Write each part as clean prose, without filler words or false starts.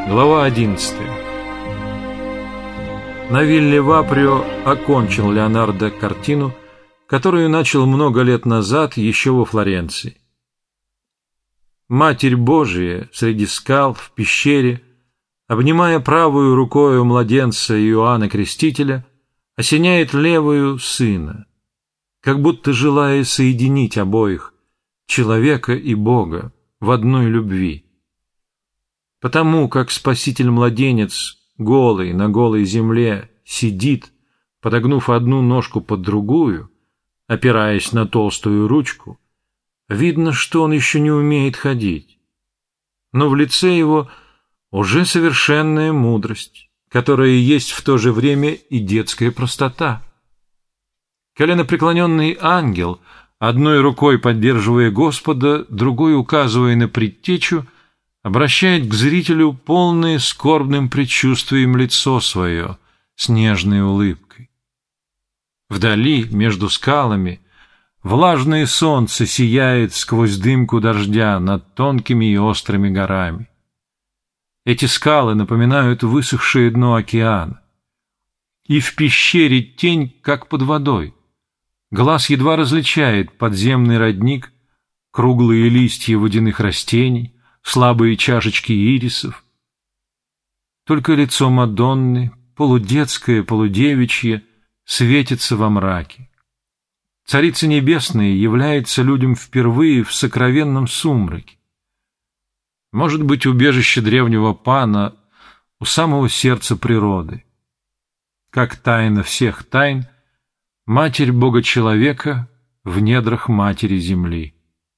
Глава 11. На вилле Ваприо окончил Леонардо картину, которую начал много лет назад еще во Флоренции. Матерь Божия среди скал в пещере, обнимая правую рукою младенца Иоанна Крестителя, осеняет левую Сына, как будто желая соединить обоих, человека и Бога, в одной любви. Потому как Спаситель-младенец, голый на голой земле, сидит, подогнув одну ножку под другую, опираясь на толстую ручку, видно, что он еще не умеет ходить. Но в лице его уже совершенная мудрость, которая есть в то же время и детская простота. Коленопреклоненный ангел, одной рукой поддерживая Господа, другой указывая на предтечу, обращает к зрителю полное скорбным предчувствием лицо свое с нежной улыбкой. Вдали, между скалами, влажное солнце сияет сквозь дымку дождя над тонкими и острыми горами. Эти скалы напоминают высохшее дно океана. И в пещере тень, как под водой. Глаз едва различает подземный родник, круглые листья водяных растений, слабые чашечки ирисов. Только лицо Мадонны, полудетское, полудевичье, светится во мраке. Царица Небесная является людям впервые в сокровенном сумраке. Может быть, убежище древнего Пана у самого сердца природы. Как тайна всех тайн, Матерь Бога-человека в недрах Матери Земли.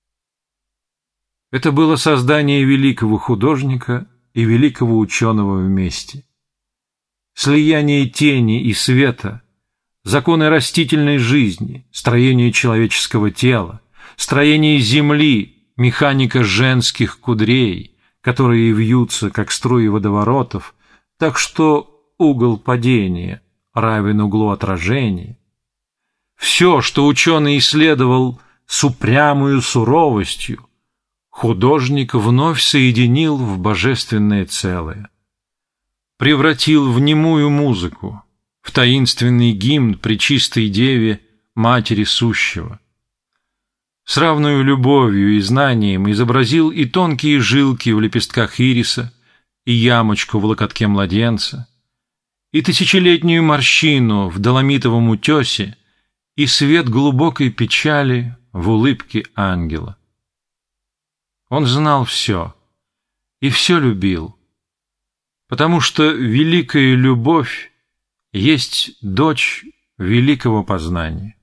Это было создание великого художника и великого ученого вместе. Слияние тени и света, законы растительной жизни, строение человеческого тела, строение земли, механика женских кудрей, которые вьются, как струи водоворотов, так что угол падения равен углу отражения. Все, что ученый исследовал с упрямою суровостью, художник вновь соединил в божественное целое, превратил в немую музыку, в таинственный гимн Пречистой Деве, Матери Сущего. С равною любовью и знанием изобразил и тонкие жилки в лепестках ириса, и ямочку в локотке младенца, и тысячелетнюю морщину в доломитовом утесе, и свет глубокой печали в улыбке ангела. Он знал все и все любил, потому что великая любовь есть дочь великого познания.